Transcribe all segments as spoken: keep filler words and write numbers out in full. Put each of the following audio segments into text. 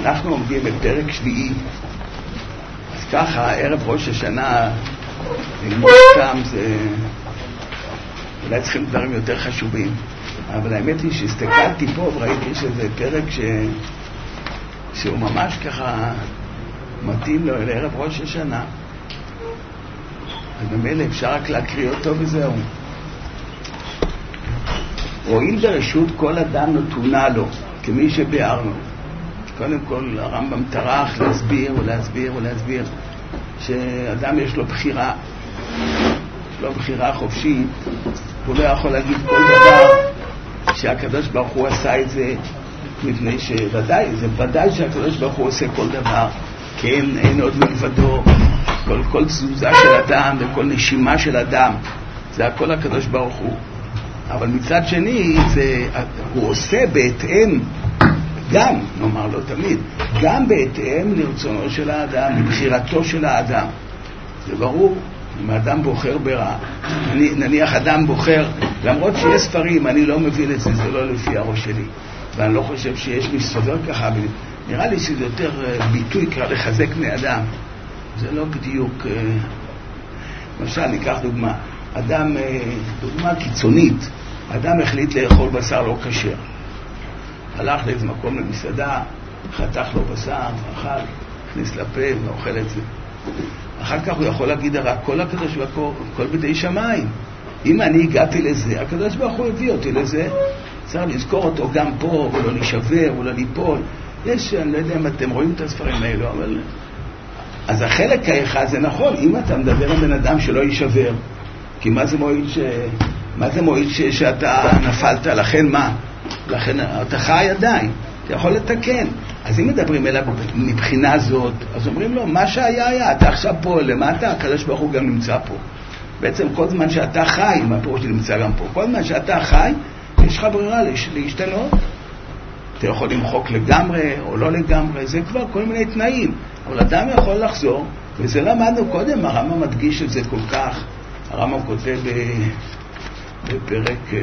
אנחנו עומדים בפרק שביעי, אז ככה, ערב ראש השנה, ללמוד סתם זה... אולי צריכים דברים יותר חשובים, אבל האמת היא שהסתכלתי פה וראיתי שזה פרק ש... שהוא ממש ככה מתאים לו לערב ראש השנה. אז במילא אפשר רק להקריא אותו וזהו. רואים ברשות כל אדם נתונה לו, כמי שביארנו. קודם כל הרמב"ם טרח להסביר ולהסביר ולהסביר שאדם יש לו בחירה, יש לו בחירה חופשית, הוא לא יכול להגיד כל דבר שהקדוש ברוך הוא עשה את זה, מפני שוודאי, זה ודאי שהקדוש ברוך הוא עושה כל דבר, כן, אין עוד מלבדו, כל, כל תזוזה של אדם וכל נשימה של אדם, זה הכל הקדוש ברוך הוא. אבל מצד שני, זה, הוא עושה בהתאם, גם, נאמר לו תמיד, גם בהתאם לרצונו של האדם, לבחירתו של האדם. זה ברור, אם האדם בוחר ברע, נניח אדם בוחר, למרות שיש ספרים, אני לא מבין את זה, זה לא לפי הראש שלי. ואני לא חושב שיש מסתובב ככה, נראה לי שזה יותר ביטוי כבר לחזק בני אדם. זה לא בדיוק, למשל, ניקח דוגמה, אדם, דוגמה קיצונית, אדם החליט לאכול בשר לא כשר. הלך לאיזה מקום למסעדה, חתך לו בשר, אכל, הכניס לפה ואוכל את זה. אחר כך הוא יכול להגיד רק כל הקדוש ברוך הוא, כל בידי שמיים. אם אני הגעתי לזה, הקדוש ברוך הוא הביא אותי לזה, צריך לזכור אותו גם פה, ולא להישבר, ולא ליפול. יש, אני לא יודע אם אתם רואים את הספרים האלו, אבל... אז החלק האחד זה נכון, אם אתה מדבר עם בן אדם שלא יישבר, כי מה זה מועיל ש... מה זה מועיל ש... שאתה נפלת, לכן מה? לכן אתה חי עדיין, אתה יכול לתקן. אז אם מדברים אליו מבחינה זאת, אז אומרים לו, מה שהיה היה, אתה עכשיו פה למטה, הקדוש ברוך הוא גם נמצא פה. בעצם כל זמן שאתה חי, מה פירוש שנמצא גם פה? כל זמן שאתה חי, יש לך ברירה להשתנות. אתה יכול למחוק לגמרי או לא לגמרי, זה כבר כל מיני תנאים. אבל אדם יכול לחזור, וזה למדנו קודם, הרמב"ם מדגיש את זה כל כך. הרמב"ם כותב בפרק,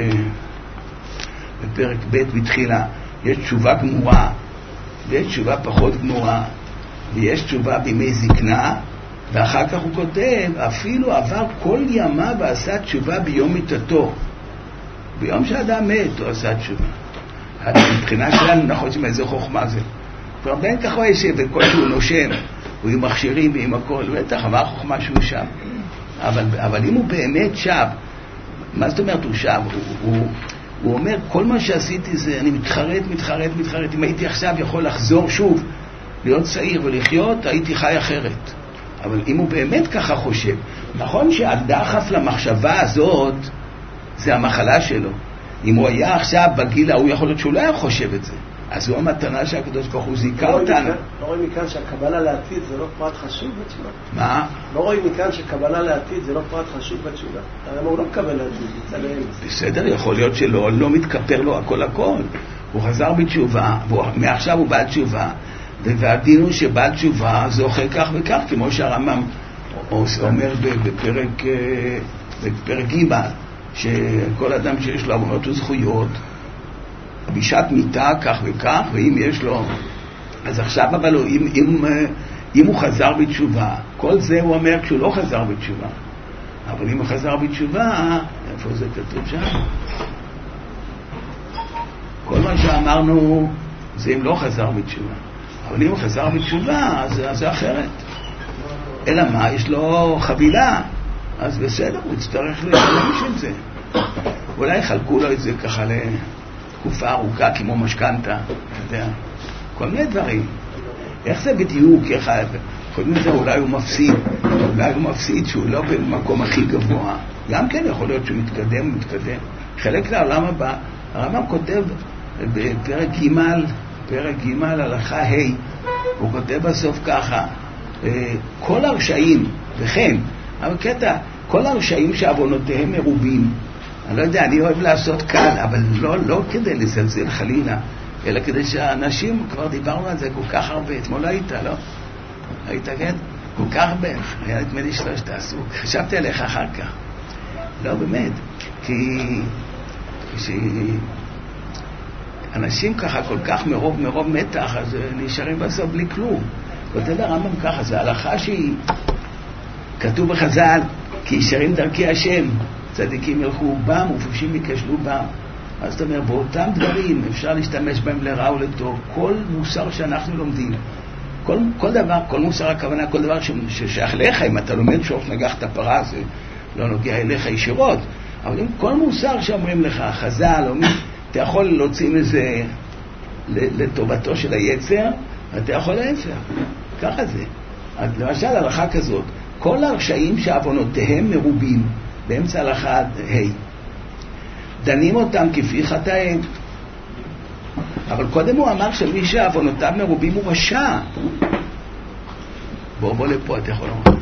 בפרק ב' בתחילה, יש תשובה גמורה, ויש תשובה פחות גמורה, ויש תשובה בימי זקנה, ואחר כך הוא כותב, אפילו עבר כל ימה ועשה תשובה ביום מיתתו. ביום שאדם מת הוא עשה תשובה. מבחינה שלנו נכון שמאיזו חוכמה זה. כבר בין כך הוא ישב, וכל שהוא נושם, הוא עם מכשירים ועם הכל, בטח, מה החוכמה שהוא שם. אבל, אבל אם הוא באמת שב, מה זאת אומרת הוא שב? הוא, הוא, הוא אומר, כל מה שעשיתי זה, אני מתחרט, מתחרט, מתחרט. אם הייתי עכשיו יכול לחזור שוב, להיות צעיר ולחיות, הייתי חי אחרת. אבל אם הוא באמת ככה חושב, נכון שהדחף למחשבה הזאת, זה המחלה שלו. אם הוא היה עכשיו בגיל, הוא יכול להיות שהוא לא היה חושב את זה. אז זו המתנה שהקדוש ברוך הוא זיכה אותנו. לא רואים מכאן שהקבלה לעתיד זה לא פרט חשוב בתשובה? מה? לא רואים מכאן שקבלה לעתיד זה לא פרט חשוב בתשובה? הרי הוא לא מקבל לעתיד, יצלם. בסדר, יכול להיות שלא, לא מתכפר לו הכל הכל. הוא חזר בתשובה, מעכשיו הוא בעל תשובה, והדין הוא שבעל תשובה זוכה כך וכך, כמו שהרמב"ם אומר בפרק, בפרק ג' שכל אדם שיש לו עוונות וזכויות, בשעת מיטה כך וכך, ואם יש לו, אז עכשיו אבל הוא, אם, אם, אם הוא חזר בתשובה, כל זה הוא אומר כשהוא לא חזר בתשובה. אבל אם הוא חזר בתשובה, איפה זה כתוב שם? כל מה שאמרנו זה אם לא חזר בתשובה. אבל אם הוא חזר בתשובה, אז זה אחרת. אלא מה? יש לו חבילה, אז בסדר, הוא יצטרך להשתמש עם זה. אולי חלקו לו את זה ככה לתקופה ארוכה כמו משכנתה, אתה יודע, כל מיני דברים. איך זה בדיוק? איך חושבים את זה? אולי הוא מפסיד, אולי הוא מפסיד שהוא לא במקום הכי גבוה. גם כן יכול להיות שהוא מתקדם, הוא מתקדם. חלק לעולם הבא, הרמב"ם כותב בפרק ג', פרק ג' הלכה ה', הוא כותב בסוף ככה, כל הרשעים, וכן, אבל קטע, כל הרשעים שעוונותיהם מרובים, אני לא יודע, אני אוהב לעשות כאן, אבל לא, לא כדי לזלזל חלילה, אלא כדי שהאנשים, כבר דיברנו על זה כל כך הרבה, אתמול היית, לא? היית, כן? כל כך הרבה, היה נדמה לי שלא שאתה עסוק, חשבתי עליך אחר כך. לא, באמת, כי כש... אנשים ככה כל כך מרוב מרוב מתח, אז נשארים בסוף בלי כלום. כותב הרמב"ם ככה, זה הלכה שהיא כתוב בחז"ל, כי ישרים דרכי השם, צדיקים ילכו בם ופושעים ייכשלו בם. אז זאת אומרת, באותם דברים אפשר להשתמש בהם לרע ולטוב. כל מוסר שאנחנו לומדים, כל, כל דבר, כל מוסר הכוונה, כל דבר ששייך לך, אם אתה לומד שורש נגח את הפרה, זה לא נוגע אליך ישירות. אבל אם כל מוסר שאומרים לך, חז"ל, או מי, אתה יכול להוציא מזה לטובתו של היצר, אתה יכול להפך. ככה זה. למשל, הלכה כזאת, כל הרשעים שעוונותיהם מרובים, באמצע הלכה ה' דנים אותם כפי חטאיהם. אבל קודם הוא אמר שמי שעוונותיו מרובים הוא רשע. בוא בוא לפה, אתה יכול לומר.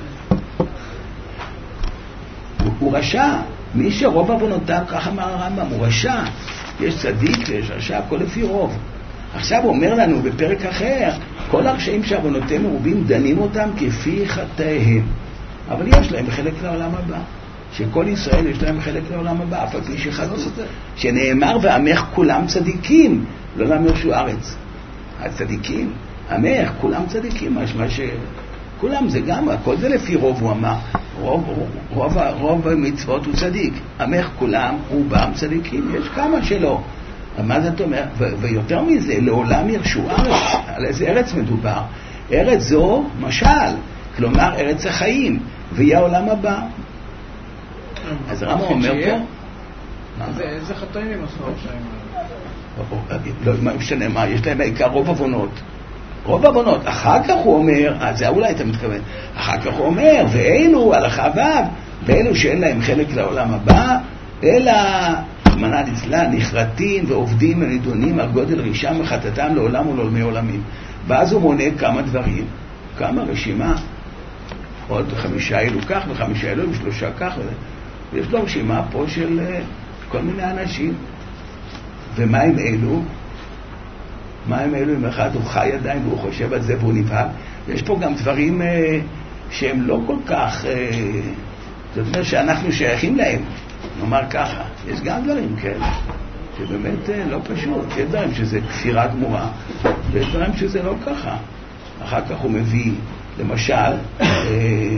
הוא, הוא רשע. מי שרוב עוונותיו, ככה אמר הרמב"ם, הוא רשע. יש צדיק ויש רשע, הכל לפי רוב. עכשיו הוא אומר לנו בפרק אחר, כל הרשעים שעוונותיהם מרובים דנים אותם כפי חטאיהם. אבל יש להם חלק לעולם הבא. שכל ישראל יש להם חלק לעולם הבא, אף על פי שחטאו. שנאמר ועמך כולם צדיקים, לא למרשו ארץ. הצדיקים, עמך, כולם צדיקים, משמע שכולם זה גם, הכל זה לפי רוב הוא אמר. רוב, רוב, רוב המצוות הוא צדיק. עמך כולם, רובם צדיקים, יש כמה שלא. מה זאת אומרת? ויותר מזה, לעולם ירשו ארץ. על איזה ארץ מדובר? ארץ זו משל, כלומר ארץ החיים, ויהיה העולם הבא. אז הרמב"ם אומר פה... איזה חטאים הם עשו הרשעים? לא, מה משנה מה, יש להם בעיקר רוב עוונות. רוב עוונות. אחר כך הוא אומר, אז זה אולי אתה מתכוון, אחר כך הוא אומר, ואלו, הלכה ו', ואלו שאין להם חלק לעולם הבא, אלא... מנה לצלה, נחרטים ועובדים ונידונים על גודל רישם וחטאתם לעולם ולעולמי עולמים. ואז הוא מונה כמה דברים, כמה רשימה, עוד חמישה אלו כך וחמישה אלו ושלושה כך, ויש לו רשימה פה של כל מיני אנשים. ומה עם אלו? מה עם אלו? אם אחד הוא חי עדיין והוא חושב על זה והוא נבהל. יש פה גם דברים אה, שהם לא כל כך, אה, זאת אומרת שאנחנו שייכים להם. נאמר ככה, יש גם דברים כאלה, שבאמת לא פשוט. יש דברים שזה כפירה גמורה, ויש דברים שזה לא ככה. אחר כך הוא מביא, למשל, אה, אה,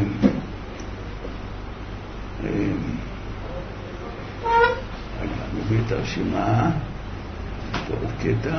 מביא את הרשימה, פה קטע.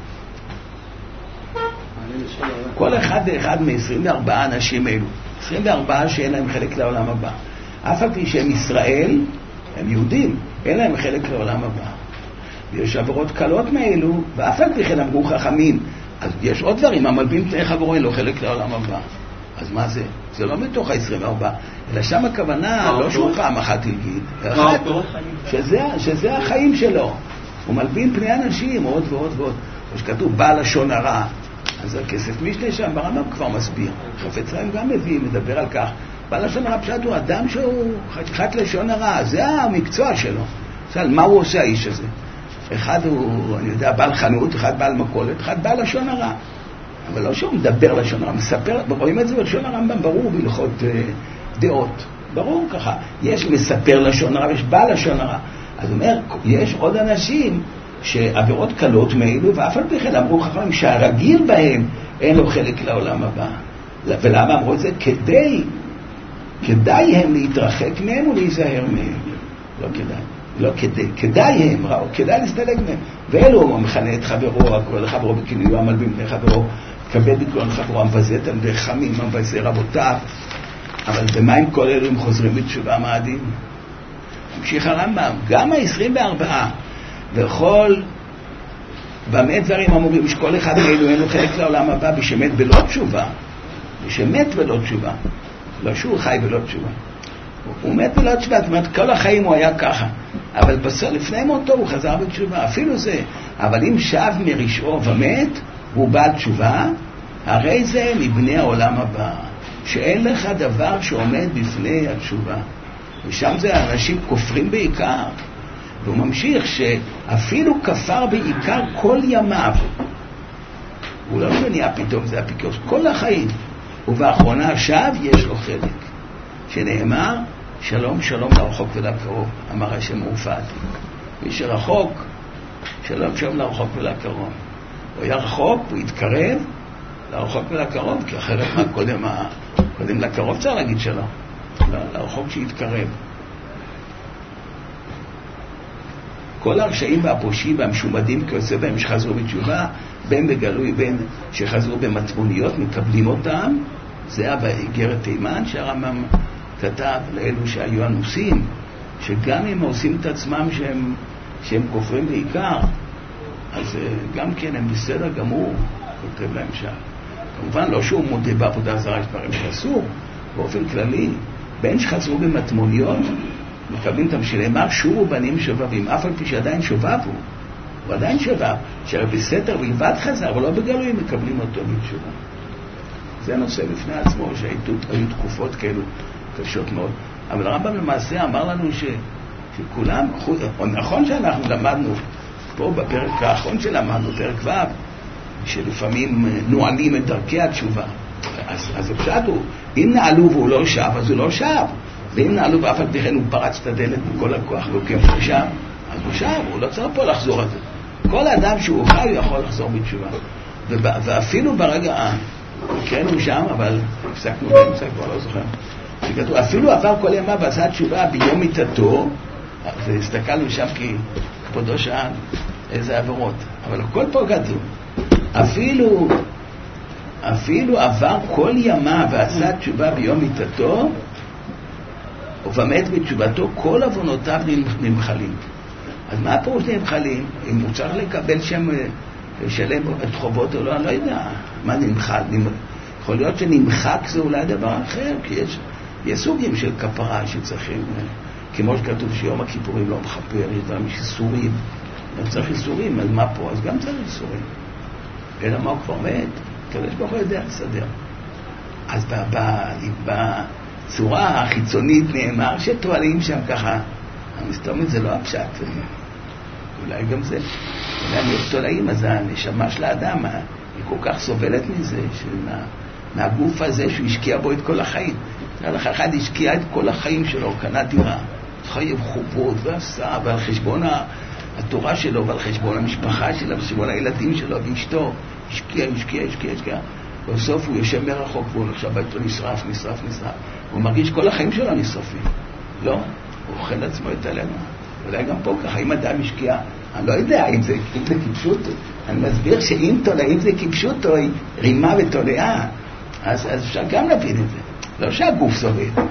כל אחד ואחד מ-עשרים וארבעה אנשים אלו, עשרים וארבעה שאין להם חלק לעולם הבא. אף על פי שהם ישראל, הם יהודים, אין להם חלק לעולם הבא. ויש עבירות קלות מאלו, ואף על פי כן אמרו חכמים, אז יש עוד דברים, המלבים פני חברו אין לו חלק לעולם הבא. אז מה זה? זה לא מתוך ה-עשרים וארבע, אלא שם הכוונה, לא שהוא פעם אחת תלגיד, אחת, שזה, שזה החיים שלו. הוא מלבין פני אנשים, עוד ועוד ועוד. כשכתוב בעל לשון הרע, אז הכסף משנה שם ברמב"ם כבר מסביר. חפץ חיים גם מביא, מדבר על כך. בעל לשון הרע פשוט הוא אדם שהוא חתיכת לשון הרע, זה המקצוע שלו. אז מה הוא עושה האיש הזה? אחד הוא, אני יודע, בעל חנות, אחד בעל מכולת, אחד בעל לשון הרע. אבל לא שהוא מדבר לשון הרע, מספר, רואים את זה בלשון הרמב"ם ברור בהלכות אה, דעות. ברור ככה. יש מספר לשון הרע, יש בעל לשון הרע. אז הוא אומר, יש עוד אנשים שעבירות קלות מאלו, ואף על פי כן אמרו חכמים שהרגיל בהם אין לו חלק לעולם הבא. ולמה אמרו את זה? כדי, כדאי הם להתרחק מהם ולהיזהר מהם. לא כדאי. לא כדאי, כדאי הם ראו, כדאי להסתלג מהם. ואלו הוא מכנה את חברו, הקורא לחברו בכינויו, המלבין בני חברו, כבד את כל חברו, המבזה את עמדי חמים, המבזה רבותיו. אבל במה עם כל אלו הם חוזרים בתשובה מעדים? המשיך הרמב"ם, גם ה-עשרים וארבע, וכל במה דברים אמורים שכל אחד מאלו אין לו חלק לעולם הבא, בשמת בלא תשובה, בשמת בלא תשובה, לא שהוא חי בלא תשובה. הוא מת בלא תשובה, זאת אומרת, כל החיים הוא היה ככה. אבל בסוף, לפני מותו הוא חזר בתשובה, אפילו זה. אבל אם שב מרשעו ומת, הוא בעל תשובה, הרי זה מבני העולם הבא. שאין לך דבר שעומד בפני התשובה. ושם זה האנשים כופרים בעיקר. והוא ממשיך שאפילו כפר בעיקר כל ימיו. הוא לא נהיה פתאום, זה הפיקוס. כל החיים. ובאחרונה עכשיו יש לו חלק. שנאמר, שלום שלום לרחוק ולקרוב, אמר השם מעופד. מי שרחוק, שלום שלום לרחוק ולקרוב. הוא היה רחוק, הוא התקרב לרחוק ולקרוב, כי אחרת מה קודם, קודם לקרוב צריך להגיד שלום. לא, לרחוק שהתקרב. כל הרשעים והפושעים והמשומדים כיוצא בהם שחזרו בתשובה, בין בגלוי, בין שחזרו במטמוניות, מקבלים אותם. זה היה באיגרת תימן שהרמב"ם כתב לאלו שהיו אנוסים, שגם אם עושים את עצמם שהם, שהם כופרים בעיקר, אז גם כן הם בסדר גמור, כותב להם שם. כמובן לא שהוא מודה בעבודה זרה, יש דברים שאסור, באופן כללי, בין שחזרו במטמוניות, מקבלים אותם שלמר שובו בנים שובבים, אף על פי שעדיין שובבו, הוא עדיין שובב, שבסתר בלבד חזר, אבל לא בגלוי מקבלים אותו בתשובה. זה נושא בפני עצמו, שהיו תקופות כאלו קשות מאוד. אבל הרמב"ם למעשה אמר לנו ש, שכולם, נכון שאנחנו למדנו, פה בפרק האחרון שלמדנו, פרק ו', שלפעמים נועלים את דרכי התשובה. אז, אז הפשט הוא, אם נעלו והוא לא שב, אז הוא לא שב. ואם נעלו ואף על פי כן הוא פרץ את הדלת בכל הכוח והוא כמובן שם, אז הוא שב, הוא לא צריך פה לחזור על זה. כל אדם שהוא חי הוא יכול לחזור בתשובה. ואפילו ברגע, כן הוא שם, אבל הפסקנו באמצע, כבר לא זוכר. שכתוב, אפילו עבר כל ימה ועשה תשובה ביום מיתתו, והסתכלנו שם כי כבודו שאל איזה עבירות. אבל הכל פה כתוב. אפילו, אפילו עבר כל ימה ועשה תשובה ביום מיתתו, ובאמת בתשובתו כל עוונותיו נמחלים. אז מה הפירוש נמחלים? אם הוא צריך לקבל שם, לשלם את חובות או לא, אני לא יודע מה נמחל. יכול להיות שנמחק זה אולי דבר אחר, כי יש, יש סוגים של כפרה שצריכים, כמו שכתוב שיום הכיפורים לא מחפר, יש דברים איסורים, לא צריך איסורים, אז מה פה? אז גם צריך איסורים. אלא מה הוא כבר מת? כדש ברוך הוא יודע לסדר. אז בצורה החיצונית נאמר שתועלים שם ככה, המסתומת זה לא הפשט, אולי גם זה, אולי הם תולעים, אז הנשמה של האדם היא כל כך סובלת מזה, שמה, מהגוף הזה שהוא השקיע בו את כל החיים. לך אחד השקיע את כל החיים שלו, קנה דירה, חייב חובות ועשה, ועל חשבון התורה שלו, ועל חשבון המשפחה שלו, ועל חשבון הילדים שלו, ואשתו, השקיע, השקיע, השקיע, השקיע. בסוף הוא יושב מרחוק, והוא נחשב ביתו נשרף, נשרף, נשרף. הוא מרגיש כל החיים שלו נשרפים. לא, הוא אוכל עצמו את הלמה. אולי גם פה ככה, אם אדם השקיע, אני לא יודע אם זה, אם זה כיפשוטו. אני מסביר שאם תולעים זה כיפשוטו, רימה ותולעה, אז, אז אפשר גם להבין את זה. לא שהגוף סובל.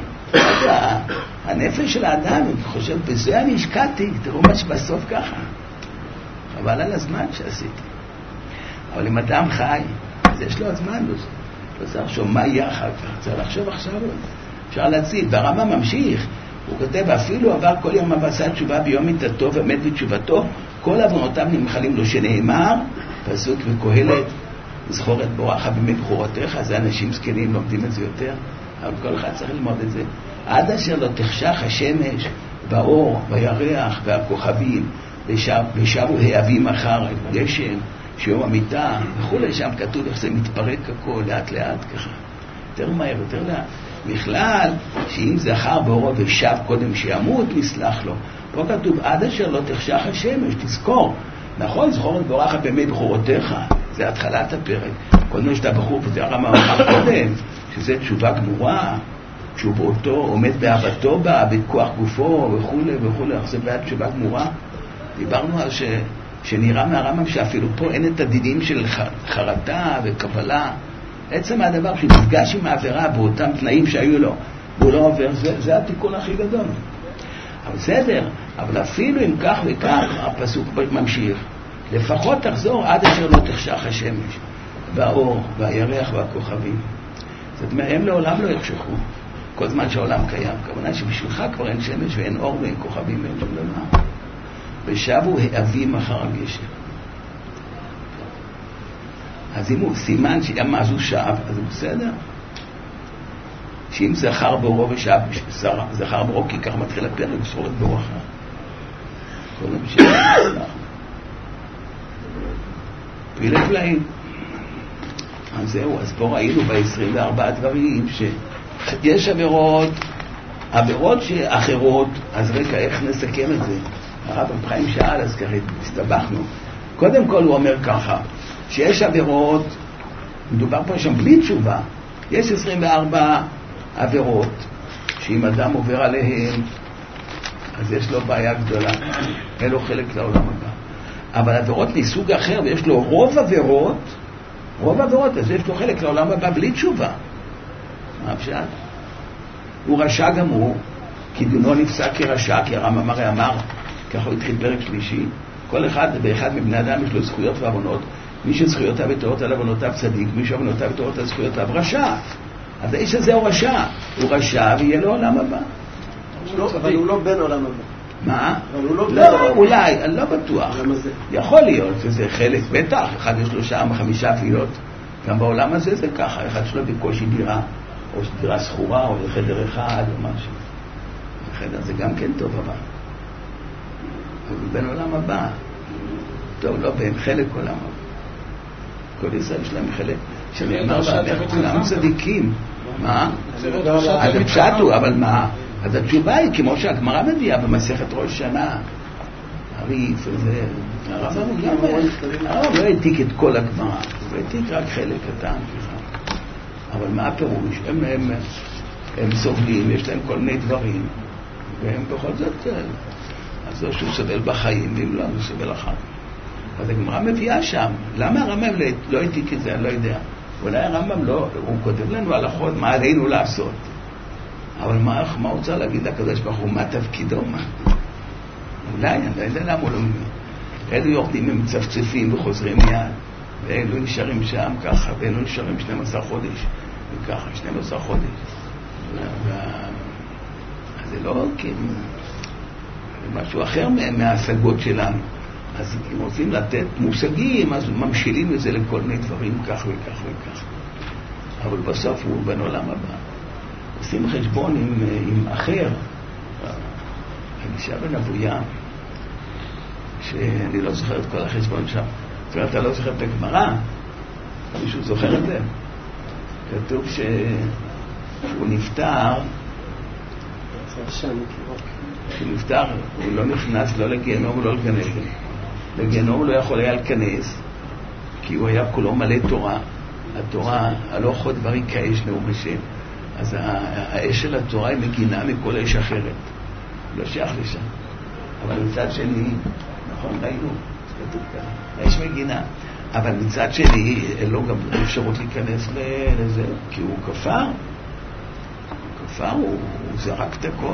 הנפש של האדם, אני חושב, בזה אני השקעתי, תראו מה שבסוף ככה. אבל על הזמן שעשיתי. אבל אם אדם חי, אז יש לו הזמן, לא צריך לחשוב מה יהיה אחר כך, צריך לחשוב עכשיו. אפשר להציל, והרמב"ם ממשיך, הוא כותב, אפילו עבר כל יום ועשה תשובה ביום מיתתו ומת בתשובתו, כל עוונותיו נמחלים לו, שנאמר, פסוק בקהלת, זכור את בורך באמת בחורתך, זה אנשים זקנים לומדים את זה יותר, אבל כל אחד צריך ללמוד את זה. עד אשר לא תחשך השמש, באור, בירח והכוכבים, ושבו העבים אחר גשם, שיום המיטה, וכולי, שם כתוב איך זה מתפרק הכל לאט לאט ככה. יותר מהר, יותר לאט. בכלל, שאם זכר באורו ושב קודם שימות, נסלח לו. פה כתוב, עד אשר לא תחשך השמש, תזכור. נכון, זכור את בורך באמת בחורותיך. זה התחלת הפרק. קודם שאתה בחור, וזה הרמב"ם אמר קודם, שזה תשובה גמורה, שהוא באותו, עומד באהבתו בה, בכוח גופו וכולי וכולי, זה בעד תשובה גמורה. דיברנו על ש... שנראה מהרמב"ם שאפילו פה אין את הדינים של חרטה וקבלה. עצם הדבר שנפגש עם העבירה באותם תנאים שהיו לו, והוא לא עובר, זה, זה התיקון הכי גדול. אבל בסדר, אבל אפילו אם כך וכך, הפסוק ממשיך. לפחות תחזור עד אשר לא תחשך השמש, והאור, והירח והכוכבים. זאת אומרת, הם לעולם לא יחשכו, כל זמן שהעולם קיים. כמובן שבשבילך כבר אין שמש ואין אור ואין כוכבים ואין שום דבר. ושבו העבים אחר הגשם. אז אם הוא סימן שימה זו שב, אז הוא בסדר. שאם זכר באורו ושב, זכר באורו, כי כך מתחיל הפרק, זכור את באורך. קודם שבו. פילי פלאים. אז זהו, אז פה ראינו ב-עשרים וארבעה דברים שיש עבירות, עבירות שאחרות, אז רגע, איך נסכם את זה? הרב חיים שאל, אז ככה הסתבכנו. קודם כל הוא אומר ככה, שיש עבירות, מדובר פה שם בלי תשובה, יש עשרים וארבע עבירות, שאם אדם עובר עליהן, אז יש לו בעיה גדולה, אין לו חלק לעולם הבא. אבל עבירות מסוג אחר, ויש לו רוב עבירות, רוב עבירות, אז יש לו חלק לעולם הבא בלי תשובה. מה אפשר? הוא רשע גם הוא, כי דינו נפסק כרשע, כי הרמב"ם הרי אמר, ככה הוא התחיל פרק שלישי, כל אחד ואחד מבני אדם יש לו זכויות ועוונות, מי שזכויותיו ותורותיו עוונותיו צדיק, מי שעוונותיו ותורותיו זכויותיו רשע. אז האיש הזה הוא רשע, הוא רשע ויהיה לו עולם הבא. אבל הוא לא בן עולם הבא. מה? אבל הוא לא... לא, אולי, אני לא בטוח. יכול להיות שזה חלק, בטח, אחד יש לו שעה חמישה אפילו, גם בעולם הזה זה ככה, אחד שלו בקושי דירה, או דירה סחורה, או חדר אחד, או משהו. חדר זה גם כן טוב הבא. אבל בין עולם הבא. טוב, לא בין חלק עולם הבא. כל ישראל יש להם חלק, שנאמר בעבר, כולם צדיקים. מה? אז הם פשטו, אבל מה? אז התשובה היא, כמו שהגמרא מביאה במסכת ראש שנה, הריף וזה, הרב לא העתיק את כל הגמרא, הוא העתיק רק חלק קטן. אבל מה הפירוש? הם, הם, הם סובלים, יש להם כל מיני דברים, והם בכל זאת, אז לא שהוא סובל בחיים, ואם לא, הוא סובל אחר. אז הגמרא מביאה שם. למה הרמב"ם לא העתיק את זה? אני לא יודע. אולי הרמב"ם לא, הוא כותב לנו הלכות, מה עלינו לעשות. אבל מה, מה הוא צריך להגיד לקדוש ברוך הוא? מה תפקידו? מה? אולי, אני לא יודע למה הוא לא מבין. אלו יורדים הם מצפצפים וחוזרים מיד, ואלו נשארים שם ככה, ואלו נשארים שנים עשר חודש, וככה, שנים עשר חודש. אז זה לא כאילו, זה משהו אחר מההשגות שלנו. אז אם רוצים לתת מושגים, אז ממשילים את זה לכל מיני דברים, כך וכך וכך. אבל בסוף הוא בן עולם הבא. עושים חשבון עם, עם אחר, אלישע בן אבויה, שאני לא זוכר את כל החשבון שם. זאת אומרת, אתה לא זוכר את הגמרא, מישהו זוכר את זה? כתוב ש... שהוא נפטר, שהוא נפטר, הוא לא נכנס לא לגיהנום ולא לגן עדן. לגיהנום הוא לא יכול היה להיכנס, כי הוא היה כולו מלא תורה. התורה, הלא חוד דברי כאש נאום השם. אז האש של התורה היא מגינה מכל אש אחרת. לא שייך לשם. אבל מצד שני, נכון, ראינו, כתוב כאן, האש מגינה. אבל מצד שני, אין לו גם אפשרות להיכנס לזה, כי הוא כפר. הוא כפר, הוא, הוא זרק את הכל.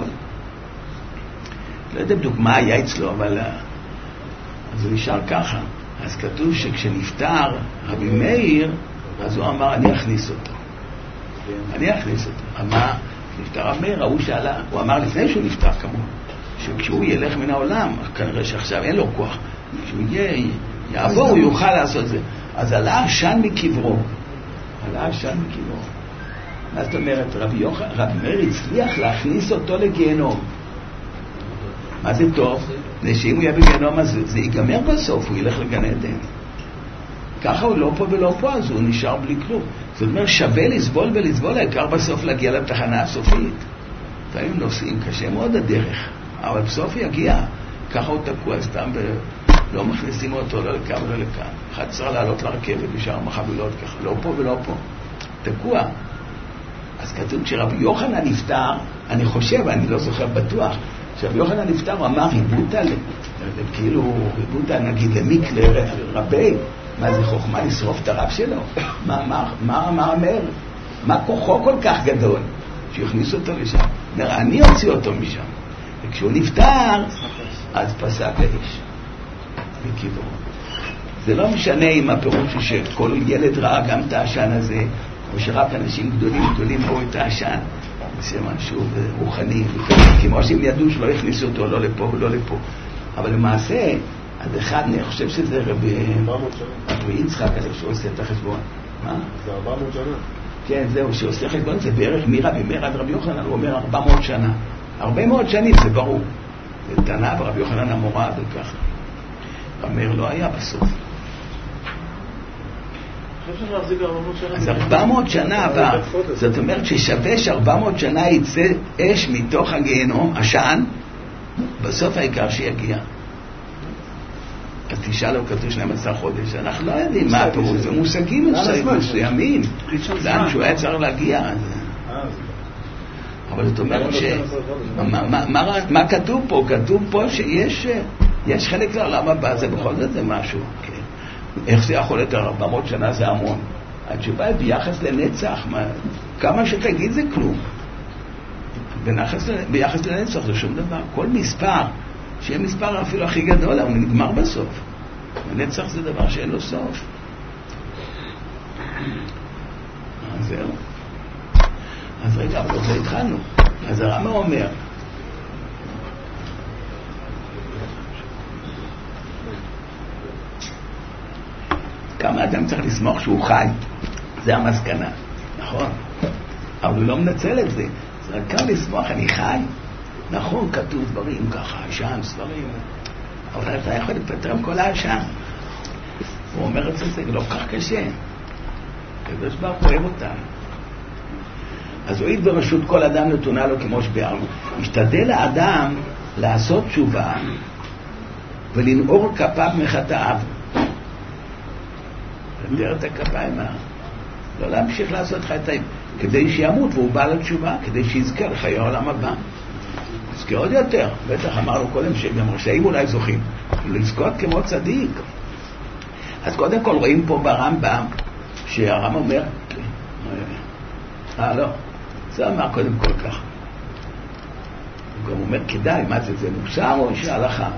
לא יודע בדיוק מה היה אצלו, אבל... אז הוא נשאר ככה. אז כתוב שכשנפטר רבי מאיר, אז הוא אמר, אני אכניס אותו. אני אכניס אותו. אמר, נפטר רבי מאיר, הוא שאלה, הוא אמר לפני שהוא נפטר כמובן, שכשהוא ילך מן העולם, כנראה שעכשיו אין לו כוח, כשהוא יהיה, יעבור, הוא יוכל לעשות זה. אז עלה עשן מקברו. עלה עשן מקברו. מה זאת אומרת, רבי, יוח... רבי מאיר הצליח להכניס אותו לגיהנום. מה זה טוב? שאם הוא יהיה בגיהנום, אז זה ייגמר בסוף, הוא ילך לגן עדן. ככה הוא לא פה ולא פה, אז הוא נשאר בלי כלום. זאת אומרת, שווה לסבול ולסבול, העיקר בסוף להגיע לתחנה הסופית. לפעמים נוסעים קשה מאוד הדרך, אבל בסוף יגיע. ככה הוא תקוע סתם, ולא מכניסים אותו לא לכאן ולא לכאן. אחד צריך לעלות לרכבת בשאר מחבילות ככה, לא פה ולא פה. תקוע. אז כתוב שרבי יוחנן נפטר, אני חושב, אני לא זוכר בטוח, שרבי יוחנן נפטר, הוא אמר ריבוטה, כאילו ריבוטה נגיד למיקלה רבי, מה זה חוכמה לשרוף את הרב שלו? מה, מה, מה, מה אומר? מה כוחו כל כך גדול? שיכניס אותו לשם. אומר, אני אוציא אותו משם. וכשהוא נפטר, אז פסק האש. בקיבור. זה לא משנה אם הפירוש הוא שכל ילד ראה גם את העשן הזה, או שרק אנשים גדולים גדולים ראו את העשן. זה משהו רוחני, כמו שהם ידעו שלא הכניסו אותו לא לפה ולא לפה. אבל למעשה, עד אחד, אני חושב שזה רבי יצחק, אני חושב שעושה את החשבון. מה? זה ארבע מאות שנה. כן, זהו, שעושה חשבון, זה בערך מרבי מאיר עד רבי יוחנן, הוא אומר ארבע מאות שנה. הרבה מאוד שנים, זה ברור. זה טענה ברבי יוחנן המורה, זה ככה. רבי מאיר לא היה בסוף. אז ארבע מאות שנה הבא, זאת אומרת ששווה שארבע מאות שנה יצא אש מתוך הגיהנום, עשן, בסוף העיקר שיגיע. אז תשאל לו כתוב שנים עשר חודש, אנחנו לא יודעים מה הפירוש, זה מושגים מסוימים, לאן שהוא היה צריך להגיע. אבל זאת אומרת ש... מה כתוב פה? כתוב פה שיש חלק לעולם הבא, זה בכל זאת זה משהו. איך זה יכול להיות ארבע מאות שנה זה המון? התשובה היא ביחס לנצח, כמה שתגיד זה כלום. ביחס לנצח זה שום דבר. כל מספר, שיהיה מספר אפילו הכי גדול, הוא נגמר בסוף. הנצח זה דבר שאין לו סוף. אז זהו. אז רגע, אבל זה התחלנו. אז הרמב"ם אומר, כמה אדם צריך לסמוך שהוא חי, זה המסקנה, נכון? אבל הוא לא מנצל את זה. זה רק כמה לסמוך, אני חי. נכון, כתוב דברים ככה, עשן, ספרים, אבל אתה יכול לפטר עם כל העשן. הוא אומר את זה, זה לא כך קשה. הקדוש ברוך הוא אוהב אותם. אז הואיל ברשות כל אדם נתונה לו כמו שביארנו. משתדל האדם לעשות תשובה ולנעור כפיו מחטאיו. לדבר את הכפיים, לא להמשיך לעשות חטאים, כדי שימות והוא בא לתשובה, כדי שיזכה לחיי העולם הבא. יזכה עוד יותר. בטח אמרנו קודם שגם רשעים אולי זוכים לזכות כמו צדיק. אז קודם כל רואים פה ברמב"ם שהרמב"ם אומר, אה לא, זה אמר קודם כל כך. הוא גם אומר כדאי, מה זה, זה מוסר או שהלכה?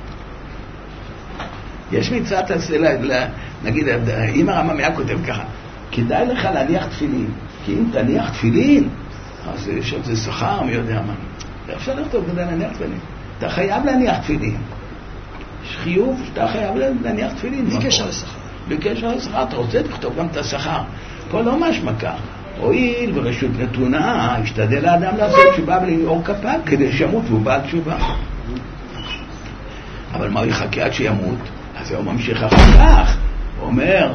יש מצוות עשה, נגיד, אם הרמב"ם היה כותב ככה, כדאי לך להניח תפילין, כי אם תניח תפילין, אז יש עוד זה שכר, מי יודע מה. אפשר לכתוב כדי להניח תפילין. אתה חייב להניח תפילין. יש חיוב שאתה חייב להניח תפילין. בקשר לשכר. בקשר לשכר, אתה רוצה לכתוב גם את השכר. פה לא משמע כך. הואיל ברשות נתונה, השתדל האדם לעשות תשובה ולנעור כפיו, כדי שימות והוא בא תשובה. אבל מה הוא יחכה עד שימות? אז הוא ממשיך אחר כך. הוא אומר,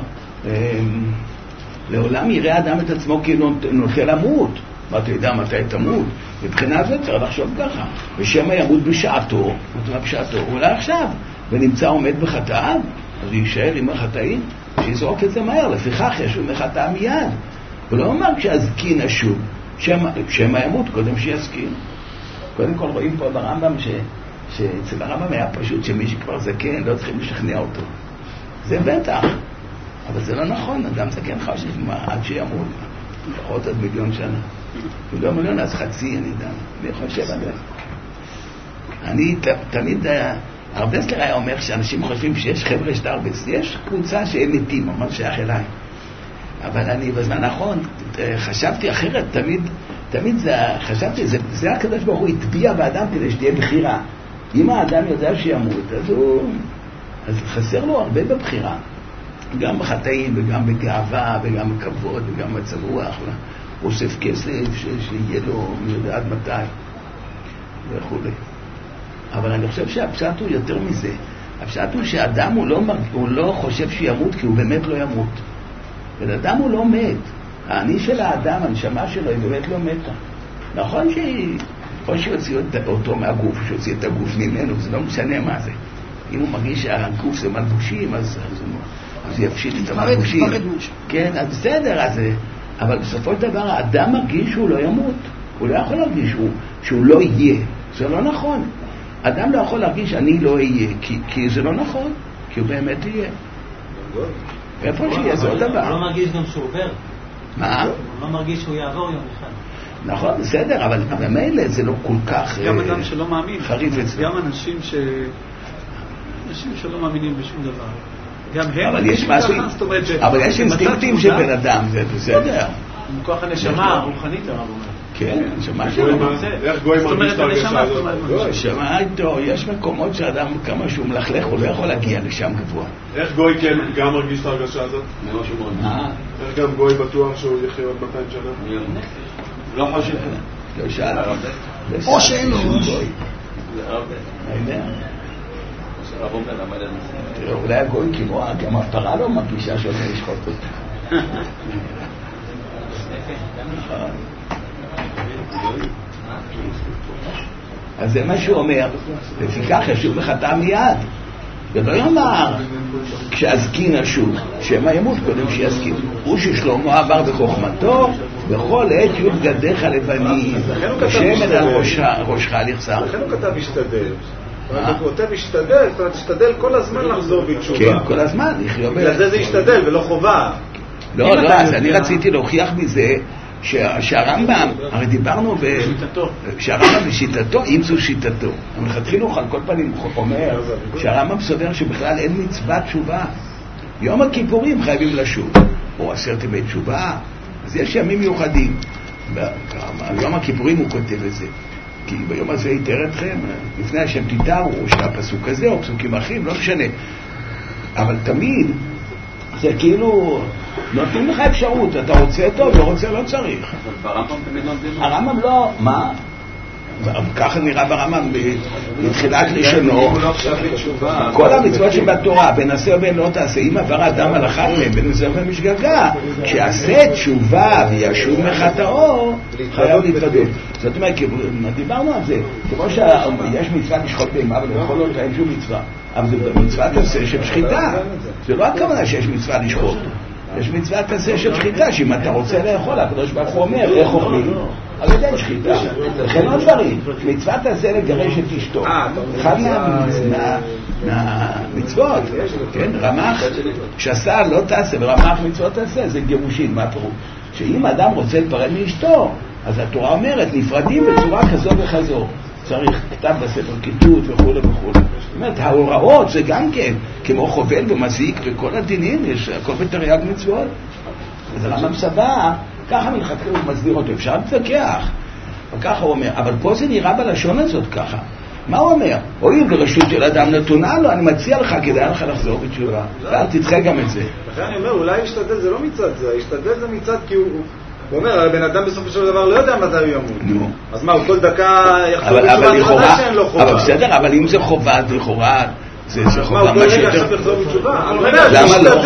לעולם יראה אדם את עצמו כאילו נוטה למות. מה אתה יודע מתי תמות? מבחינה זאת צריך לחשוב ככה. ושמה ימות בשעתו, מה בשעתו? אולי עכשיו, ונמצא עומד בחטאיו, אז הוא יישאר עם החטאים, שיזרוק את זה מהר. לפיכך יש לו מחטא מיד. הוא לא אומר כשהזקין אשוב, שמה ימות קודם שיזקין. קודם כל רואים פה ברמב"ם ש... שאצל הרמב"ם היה פשוט שמי שכבר זקן לא צריכים לשכנע אותו. זה בטח, אבל זה לא נכון. אדם זקן חושב מה, עד שימות, לפחות עד מיליון שנה. מיליון מיליון אז חצי, אני יודע. אני חושב על זה. אני ת, תמיד, הרבה סלר היה אומר שאנשים חושבים שיש חבר'ה שתרבס, יש קבוצה שאין מתים, ממש שייך אליי. אבל אני בזמן האחרון חשבתי אחרת, תמיד, תמיד זה, חשבתי, זה, זה הקדוש ברוך הוא הטביע באדם כדי שתהיה בחירה. אם האדם יודע שימות, אז הוא, אז חסר לו הרבה בבחירה. גם בחטאים וגם בגאווה וגם בכבוד וגם מצב רוח. הוא אוסף כסף שיהיה לו מי יודע עד מתי וכו'. אבל אני חושב שהפשט הוא יותר מזה. הפשט הוא שהאדם הוא לא, הוא לא חושב שימות כי הוא באמת לא ימות. ולאדם הוא לא מת. האני של האדם, הנשמה שלו, היא באמת לא מתה. נכון שהיא, או שיוציאו אותו מהגוף, או שיוציא את הגוף ממנו, זה לא משנה מה זה. אם הוא מרגיש שהגוף זה מלבושים, אז, אז, אז יפשיט את המלבושים. כן, אז בסדר, אז, אבל בסופו של דבר האדם מרגיש שהוא לא ימות. הוא לא יכול להרגיש שהוא, שהוא לא יהיה. זה לא נכון. אדם לא יכול להרגיש אני לא אהיה, כי, כי זה לא נכון, כי הוא באמת יהיה. איפה שיהיה, זה עוד דבר. הוא לא מרגיש גם שהוא עובר. מה? הוא לא מרגיש שהוא יעבור יום אחד. נכון, בסדר, אבל במילא זה לא כל כך גם אדם שלא מאמין. חריף אצלו. גם אנשים ש... אנשים שלא מאמינים בשום דבר. גם הם... אבל יש משהו... אבל יש אינסטינקטים של בן אדם, זה בסדר. מכוח הנשמה הרוחנית הרב אומר. כן, נשמה שלו. איך גוי מרגיש את ההרגשה הזאת? נשמה איתו, יש מקומות שאדם כמה שהוא מלכלך, הוא לא יכול להגיע לשם גבוה. איך גוי כן גם מרגיש את ההרגשה הזאת? איך גם גוי בטוח שהוא יחיה עוד מאתיים שנה? לא חושב. לא שאל. או שאין לו ראש. אולי הגוי כמו גם הפרה לא מרגישה שאתה לשחוט אותה. אז זה מה שהוא אומר, לפיכך ישוב וחטא מיד. ולא יאמר כשאזקין אשוב, שמא ימות קודם שיזקין. הוא ששלמה עבר בחוכמתו, בכל עת יהיו בגדיך לבנים, שמן על ראשך לכסר. לכן הוא כתב השתדל. הוא כותב השתדל, זאת אומרת, השתדל כל הזמן לחזור בתשובה. כן, כל הזמן. בגלל זה זה השתדל ולא חובה. לא, לא, אז אני רציתי להוכיח מזה שהרמב"ם, הרי דיברנו שהרמב"ם בשיטתו, אם זו שיטתו. המחתחינוך על כל פנים אומר שהרמב"ם סובר שבכלל אין מצוות תשובה. יום הכיפורים חייבים לשוב, או עשרת ימי תשובה, אז יש ימים מיוחדים. ביום הכיפורים הוא כותב את זה. כי ביום הזה יתאר אתכם, לפני השם תתארו, או שהפסוק הזה, או פסוקים אחרים, לא משנה. אבל תמיד, זה כאילו, נותנים לך אפשרות, אתה רוצה טוב, לא רוצה, לא צריך. אבל ברמב"ם תמיד לא נותנים. הרמב"ם לא, מה? ככה נראה ברמב"ם בתחילת לשונו. כל המצוות שבתורה, בין עשה ובין לא תעשה, אם עבר אדם על אחת מהם, בין עשה ובין משגגה, כשעשה תשובה וישוב מחטאו, חייב להתוודות. זאת אומרת, דיברנו על זה, כמו שיש מצווה לשחוט בהמה, אבל יכול להיות אין שום מצווה. אבל זה מצוות עשה של שחיטה. זה לא הכוונה שיש מצווה לשחוט. יש מצוות עשה של שחיטה, שאם אתה רוצה לאכול, הקדוש ברוך הוא אומר, איך אוכלים? על ידי שחיטה. לכן עוד דברים, מצוות עשה לגרש את אשתו. אחד מהמצוות, כן, רמ"ח, שעשה לא תעשה, ורמ"ח מצוות עשה, זה גירושין, מה פירוש? שאם אדם רוצה לפרד מאשתו, אז התורה אומרת, נפרדים בצורה כזו וכזו. צריך כתב בספר כיתות וכו' וכו'. זאת אומרת, ההוראות זה גם כן, כמו חובל ומזיק וכל הדינים, יש הכל בתרי"ג מצוות. אז הרמב"ם סבר, ככה מלכתחילה הוא מסביר אותו, אפשר להתווכח. וככה הוא אומר, אבל פה זה נראה בלשון הזאת ככה. מה הוא אומר? הואיל ברשות של אדם נתונה לו, אני מציע לך, כדאי לך לחזור בתשובה. ואל תדחה גם את זה. לכן אני אומר, אולי השתדל זה לא מצד זה, השתדל זה מצד כי הוא... הוא אומר, הבן אדם בסופו של דבר לא יודע מתי הוא ימות. אז מה, הוא כל דקה יחזור בתשובה, חובה שאין לו חובה. אבל בסדר, אבל אם זה חובה, זה לכאורה, זה חובה מה מה שיותר. שיותר. יחזור בתשובה. למה לא?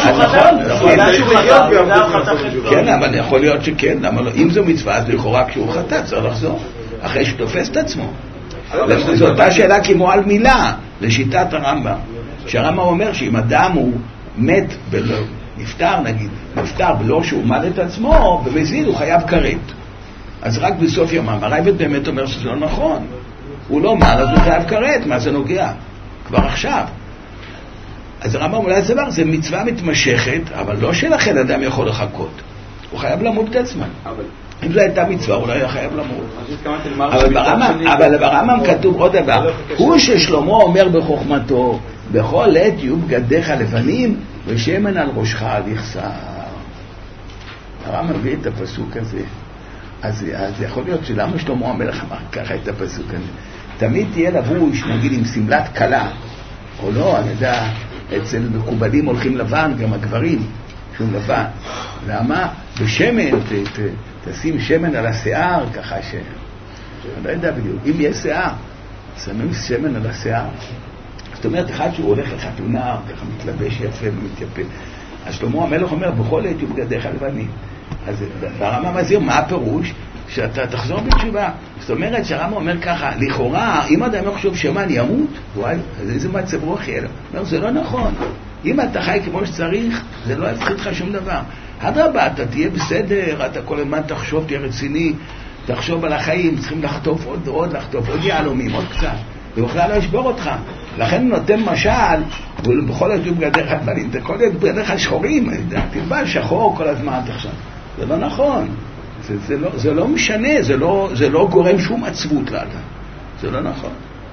נכון. כן, אבל יכול להיות שכן, למה לא? אם זו מצווה, אז לכאורה כשהוא חטא, צריך לחזור. אחרי שתופס את עצמו. זו אותה שאלה כמו על מילה, לשיטת הרמב"ם. שהרמב"ם אומר שאם אדם הוא מת ולא... נפטר נגיד, נפטר ולא שהוא מד את עצמו, במזיד הוא חייב כרת. אז רק בסוף ימם, הרייבד באמת אומר שזה לא נכון. הוא לא מד, אז הוא חייב כרת, מה זה נוגע? כבר עכשיו. אז הרמב"ם אולי זה דבר, זה מצווה מתמשכת, אבל לא שלכן אדם יכול לחכות. הוא חייב למות את עצמו. אם זו הייתה מצווה, הוא לא היה חייב למות. אבל ברמב"ם כתוב עוד דבר, הוא ששלמה אומר בחוכמתו, בכל עת יהיו בגדיך לבנים, ושמן על ראשך לכסר. הרמב"ם מביא את הפסוק הזה. אז, אז יכול להיות שלמה שלמה המלך אמר ככה את הפסוק הזה. תמיד תהיה לבוש, נגיד עם סמלת קלה, או לא, אני יודע, אצל מקובלים הולכים לבן, גם הגברים, שום לבן. למה? בשמן, ת, ת, תשים שמן על השיער, ככה ש... אני לא יודע בדיוק. אם יש שיער, שמים שמן על השיער. זאת אומרת, אחד שהוא הולך לחתונה, ככה מתלבש יפה ומתייפה. אז שלמה המלך אומר, בכל עת יהיו בגדיך לבנים. אז ברמב"ם מזהיר, מה הפירוש? שאתה תחזור בתשובה. זאת אומרת, שהרמב"ם אומר ככה, לכאורה, אם אדם יחשוב שמן ימות, וואי, אז איזה מצב רוח יהיה לו. אומר, זה לא נכון. אם אתה חי כמו שצריך, זה לא יפחית לך שום דבר. אדרבה, אתה תהיה בסדר, אתה כל הזמן תחשוב, תהיה רציני, תחשוב על החיים, צריכים לחטוף עוד, עוד לחטוף, עוד יעלומים, עוד קצת. ובכלל לא ישבור אותך. לכן הוא נותן משל, ובכל זאת הוא בגדיך לבנים, אתה כל זאת בגדיך שחורים, תלבש שחור כל הזמן תחשב. זה לא נכון. זה, זה, לא, זה לא משנה, זה לא, זה לא גורם שום עצבות לאדם. זה לא נכון.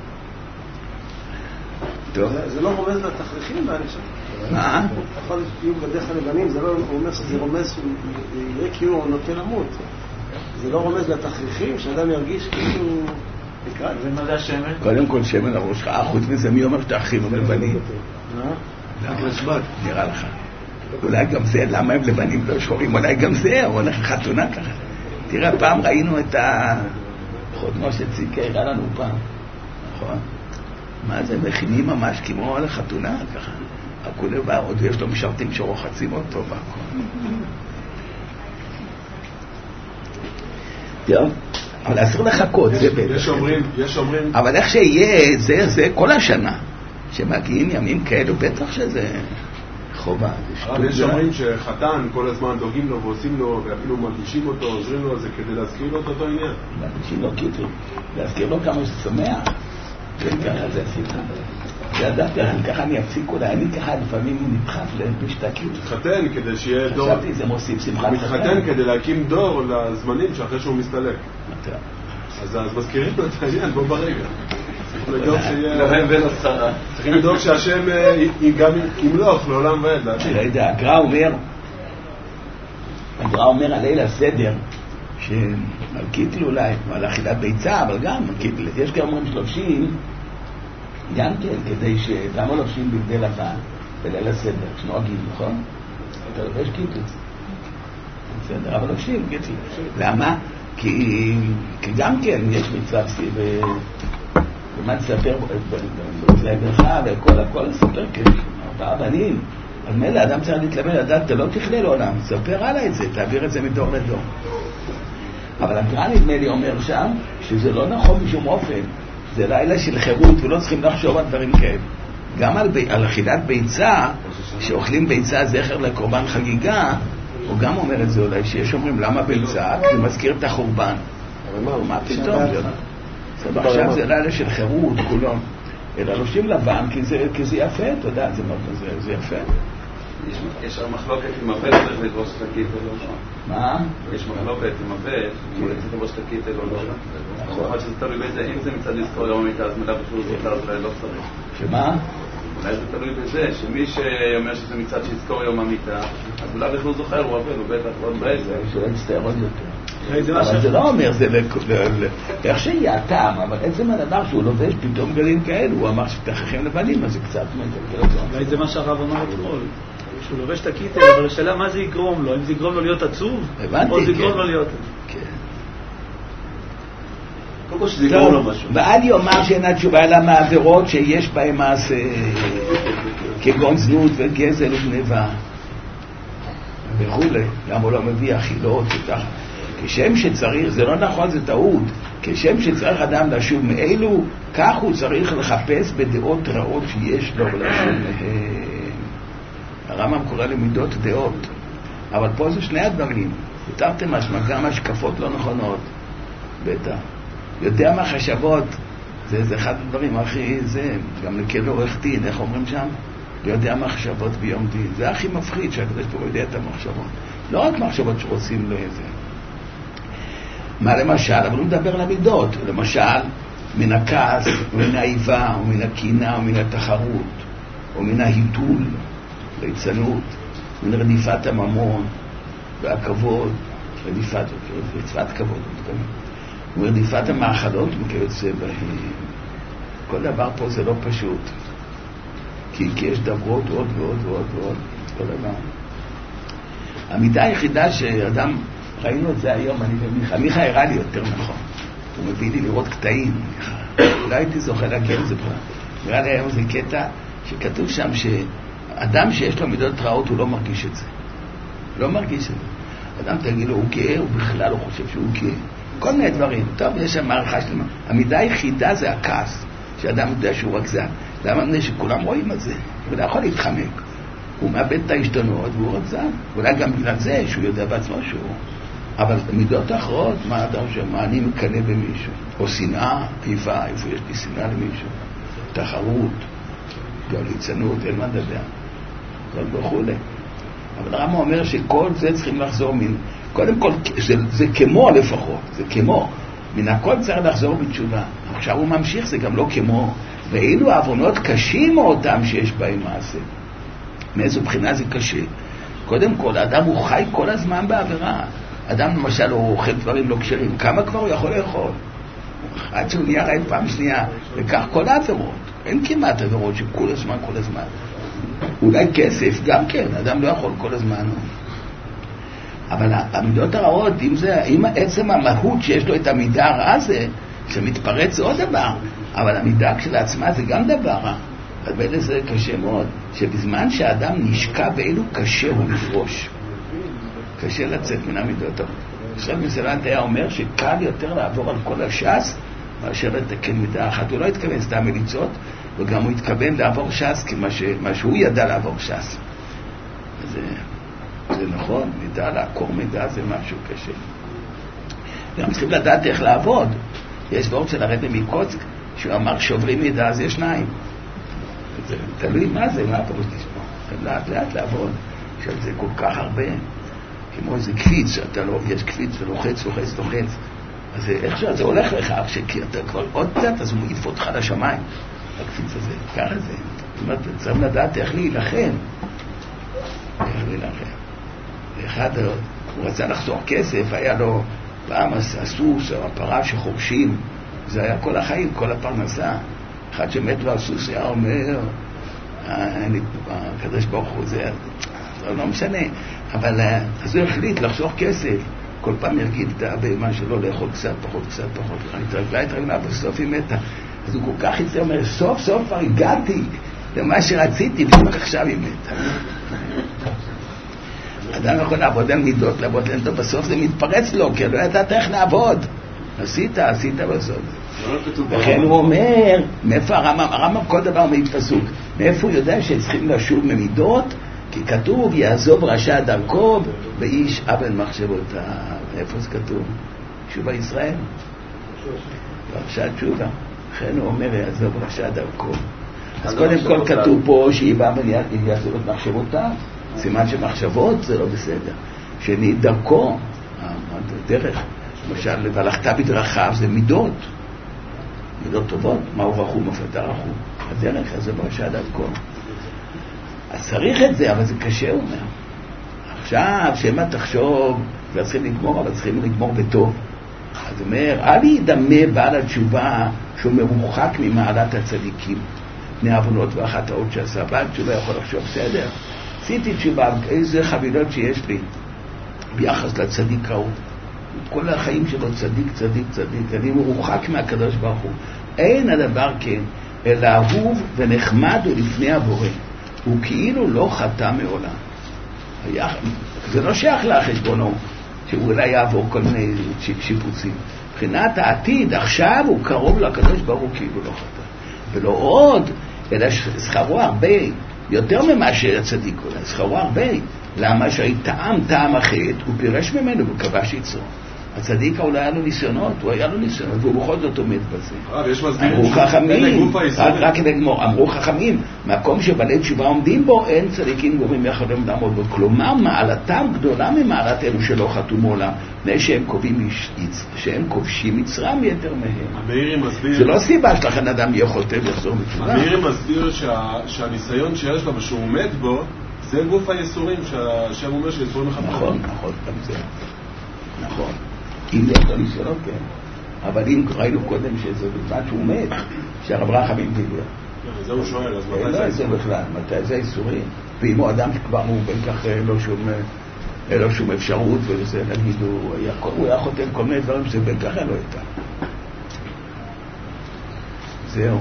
טוב. זה לא רומז לתכריכים, אני חושב. מה? יכול להיות שיהיו בגדיך לבנים, זה לא אומר שזה רומז שיראה כאילו הוא נוטה למות. זה לא רומז לתכריכים, שאדם ירגיש כאילו... ומה זה השמן? קודם כל שמן על ראשך, חוץ מזה מי אומר שהאחים הם לבנים? נראה לך. אולי גם זה, למה הם לבנים לא שחורים? אולי גם זה, הוא הולך לחתונה ככה. תראה, פעם ראינו את החותנו של ציקה, הראה לנו פעם. נכון? מה זה, מכינים ממש כמו לחתונה ככה. הכולי בא, עוד יש לו משרתים שרוחצים אותו והכל. טוב. אבל אסור לחכות, זה בטח. יש אומרים, יש אומרים... אבל איך שיהיה, זה, זה כל השנה. שמגיעים ימים כאלו, בטח שזה חובה. אבל יש אומרים שחתן כל הזמן דואגים לו ועושים לו, ואפילו מלבישים אותו, עוזרים לו, זה כדי להזכיר לו את אותו עניין. מלבישים לו קיצור, להזכיר לו כמה ששמח. וככה זה עשיתי. ידעתי, ככה אני אפסיק אולי, אני ככה לפעמים נדחף להשתקיות. מתחתן כדי שיהיה דור... חשבתי, זה מוסיף שמחת חתן. מתחתן כדי להקים דור לזמנים שאחרי שהוא מסתלק. אז מזכירים לו את העניין, בוא ברגע. צריכים לדאוג שהשם גם ימלוך לעולם ועד. לא יודע, הגר"א אומר, הגר"א אומר על ליל הסדר, שמלכית לו אולי, על אכילת ביצה, אבל גם, יש גם אומרים שלושים, גם כן, כדי ש... למה לובשים בגדי לבן בליל הסדר, שנוהגים, נכון? אתה לובש קיטוץ. בסדר, אבל לובשים, קיטוץ. למה? כי גם כן יש מצווה ומה תספר בצלעי ברכה וכל הכל לספר כארבעה בנים. אז מילא, אדם צריך להתלמד, לדעת, אתה לא תכלה לעולם, תספר הלאה את זה, תעביר את זה מדור לדור. אבל הגר"א נדמה לי אומר שם שזה לא נכון בשום אופן. זה לילה של חירות ולא צריכים לחשוב על דברים כאלה. גם על, ב... על אכילת ביצה, שאוכלים ביצה זכר לקורבן חגיגה, הוא גם אומר את זה אולי, שיש אומרים למה ביצה? כי הוא מזכיר את החורבן. אבל מה, מה פתאום? זה עכשיו זה לילה של חירות כולו. אלא לובשים לבן כי זה, כי זה יפה, אתה יודע, זה, זה, זה יפה. יש, יש מחלוקת עם הווה, צריך לדרוש את הכיתל או לא. מה? יש מחלוקת עם הווה, צריך לדרוש את הכיתל או לא. נכון שזה תלוי בזה, אם זה מצד לזכור יום המיטה, אז מילה בשביל זוכר, אולי לא צריך. שמה? אולי זה תלוי בזה, שמי שאומר שזה מצד שיזכור יום המיטה, אז אולי בכלל זוכר, הוא הווה, הוא בטח עוד בעצם. שלא יצטער עוד יותר. אבל זה לא אומר, זה איך שיהיה הטעם, אבל עצם הדבר שהוא לובש פתאום גלים כאלו, הוא אמר שתכריכים לבנים, אז זה קצת מזה. אולי זה מה שהרב אמר אתמול, שהוא לובש את הקיטל, אבל השאלה מה זה יגרום לו, אם זה יגרום לו להיות עצוב, או זה יגרום לו להיות... כן. קודם כל שזה יגרום לו משהו. ואל יאמר שאין התשובה אלא מהעבירות שיש בהם מעשה, כגון זנות וגזל וגניבה. וכולי, למה הוא לא מביא אכילות וככה. כשם שצריך, זה לא נכון, זה טעות, כשם שצריך אדם לשוב מאלו, כך הוא צריך לחפש בדעות רעות שיש לו ולשוב מהם. הרמב"ם קורא למידות דעות, אבל פה זה שני הדברים. תרתי משמע, גם השקפות לא נכונות, בטח. יודע מה חשבות, זה, זה אחד הדברים הכי, זה, גם לקבל עורך דין, איך אומרים שם? יודע מה חשבות ביום דין. זה הכי מפחיד שהקדוש ברוך הוא יודע את המחשבות. לא רק מחשבות שרוצים לו איזה. מה למשל? אבל הוא מדבר על המידות. למשל, מן הכעס, ומן האיבה, ומן הקינה, ומן התחרות, ומן ההיתול, ליצנות, מן רדיפת הממון, והכבוד, רדיפת, רדיפת כבוד, ורדיפת המאכלות וכיוצא בהם. כל דבר פה זה לא פשוט. כי, כי יש דברות עוד ועוד ועוד ועוד, כל דבר. המידה היחידה שאדם, ראינו את זה היום, אני ומיכה, מיכה הראה לי יותר נכון. הוא מביא לי לראות קטעים, מיכה. אולי הייתי זוכה להגיע לזה פה. נראה לי היום זה קטע שכתוב שם שאדם שיש לו מידות רעות הוא לא מרגיש את זה. לא מרגיש את זה. אדם תגיד לו, הוא גאה, הוא בכלל לא חושב שהוא גאה. כל מיני דברים. טוב, יש שם מערכה שלמה. המידה היחידה זה הכעס. שאדם יודע שהוא רגזן. למה? מפני שכולם רואים את זה. הוא לא יכול להתחמק. הוא מאבד את ההשתנות והוא רגזן. אולי גם בגלל זה שהוא יודע בעצמו שהוא. אבל מידות אחרות, מה אדם שמה אני מקנה במישהו? או שנאה, איפה, איפה יש לי שנאה למישהו? תחרות, גם ליצנות, אין מה לדבר. כל וכולי. אבל הרמב"ם אומר שכל זה צריכים לחזור מן... קודם כל, זה, זה כמו לפחות, זה כמו. מן הכל צריך לחזור בתשובה. עכשיו הוא ממשיך, זה גם לא כמו. ואילו העוונות קשים מאותם שיש בהם מעשה. מאיזו בחינה זה קשה. קודם כל, האדם הוא חי כל הזמן בעבירה. אדם למשל הוא אוכל דברים לא כשרים. כמה כבר הוא יכול לאכול? עד שהוא נהיה רעב פעם שנייה. וכך כל העבירות. אין כמעט עבירות שכל הזמן, כל הזמן. אולי כסף, גם כן. אדם לא יכול כל הזמן. אבל המידות הרעות, אם זה, אם עצם המהות שיש לו את המידה הרעה הזה, שמתפרץ זה עוד דבר. אבל המידה כשלעצמה זה גם דבר רע. אז באלה זה קשה מאוד. שבזמן שהאדם נשקע באלו קשה הוא לפרוש. קשה לצאת מן המידות הרעות. עכשיו מסילת היה אומר שקל יותר לעבור על כל הש"ס מאשר לתקן מידה אחת. הוא לא התכוון סתם מליצות, וגם הוא התכוון לעבור ש"ס כמה ש... שהוא ידע לעבור ש"ס. זה, זה נכון, מידע, לעקור מידע זה משהו קשה. גם צריכים לדעת איך לעבוד. יש וורט של הרבי מקוצק, שהוא אמר שוברים מידע, אז יש שניים. זה תלוי מה זה, מה אתה רוצה לשמוע. לאט לאט לעבוד. עכשיו זה כל כך הרבה. כמו איזה קפיץ, שאתה לא, יש קפיץ ולוחץ, לוחץ, לוחץ. אז איך שזה הולך לך, כשאתה כבר עוד קצת, אז הוא מעיף אותך לשמיים. הקפיץ הזה, ככה זה. זאת אומרת, צריך לדעת איך להילחם. איך להילחם. ואחד, הוא רצה לחסוך כסף, היה לו פעם הסוס או הפרה שחורשים, זה היה כל החיים, כל הפרנסה. אחד שמת לו הסוס היה אומר, הקדוש ברוך הוא, זה לא משנה. אבל אז הוא החליט לחסוך כסף. כל פעם יגיד את הבהמה שלו לאכול קצת, פחות, קצת, פחות. התרגלה, התרגלה, בסוף היא מתה. אז הוא כל כך יצא, אומר, סוף סוף כבר הגעתי למה שרציתי, ובדיוק עכשיו היא מתה. אדם יכול לעבוד על מידות, לעבוד על מידות, בסוף זה מתפרץ לו, כי לא ידעת איך לעבוד. עשית, עשית בסוף. וכן הוא אומר, מאיפה הרמב"ם, הרמב"ם כל דבר מפסוק, מאיפה הוא יודע שצריכים לשוב ממידות? כי כתוב, יעזוב רשע דרכו ואיש אבל מחשבותיו. איפה זה כתוב? תשובה ישראל. פרשת תשובה. לכן הוא אומר, יעזוב רשע דרכו. אז קודם כל כתוב פה שיבא ויעזוב את מחשבותיו. סימן שמחשבות זה לא בסדר. שני דרכו, הדרך, למשל, והלכת בדרכיו זה מידות. מידות טובות. מהו רחו, מפתה רחו. הדרך, אז זה ברשע דרכו. אז צריך את זה, אבל זה קשה, הוא אומר. עכשיו, שמה תחשוב, כבר צריכים לגמור, אבל צריכים לגמור בטוב. אז הוא אומר, אל ידמה בעל התשובה שהוא מרוחק ממעלת הצדיקים. פני עוונות והחטאות שעשה. בעל תשובה יכול לחשוב, בסדר, עשיתי תשובה, איזה חבילות שיש לי ביחס לצדיק ההוא. כל החיים שלו צדיק, צדיק, צדיק. אני מרוחק מהקדוש ברוך הוא. אין הדבר כן, אלא אהוב ונחמד ולפני הבורא. הוא כאילו לא חטא מעולם. זה לא שייך לחשבונו, שהוא אולי יעבור כל מיני שיפוצים. מבחינת העתיד, עכשיו הוא קרוב לקדוש ברוך הוא כאילו לא חטא. ולא עוד, אלא שכרו הרבה, יותר ממה שהצדיק אולי, שכרו הרבה. למה שהטעם טעם החטא, הוא פירש ממנו וכבש יצרו. הצדיק אולי היה לו ניסיונות, הוא היה לו ניסיונות, והוא בכל זאת עומד בזה. אמרו חכמים, רק כדי לגמור, אמרו חכמים, מקום שבעלי תשובה עומדים בו, אין צדיקים גורמים יכולים לעמוד בו. כלומר, מעלתם גדולה ממעלת אלו שלא חטאו מעולם, מפני שהם קובעים, שהם כובשים יצרם יתר מהם. זה לא סיבה שלכן אדם יהיה חוטא ויחזור בתשובה. המאירי מסביר שהניסיון שיש לו ושהוא עומד בו, זה גוף היסורים, שהשם אומר שיסורים מחפשים. נכון, נכון, גם זה. נכון. אם זה אותו ניסיונות, כן. אבל אם ראינו קודם שזה בזמן שהוא מת, שהרב רחמים דיבר. זה הוא שואל, אז מתי זה? זה בכלל, מתי זה איסורים? ואם הוא אדם שכבר הוא בין כך אין לו שום אפשרות, וזה נגיד, הוא היה חותם כל מיני דברים שבין כך אין לו איתם. זהו.